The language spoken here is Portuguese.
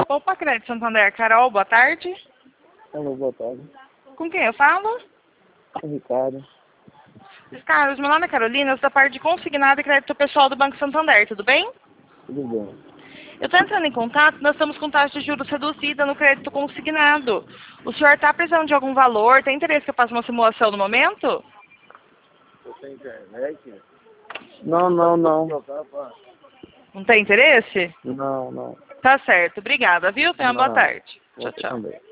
Opa, Crédito Santander, Carol, boa tarde. Alô, boa tarde. Com quem eu falo? É Ricardo. Carlos, meu nome é Carolina, eu sou da parte de consignado e crédito pessoal do Banco Santander, tudo bem? Tudo bem. Eu estou entrando em contato, nós estamos com taxa de juros reduzida no crédito consignado. O senhor está precisando de algum valor? Tem interesse que eu faça uma simulação no momento? Você tem internet? Não, não, não. Não tem interesse? Não, não. Tá certo, obrigada, viu? Tenha uma boa Não. tarde. Tchau, Você tchau. também.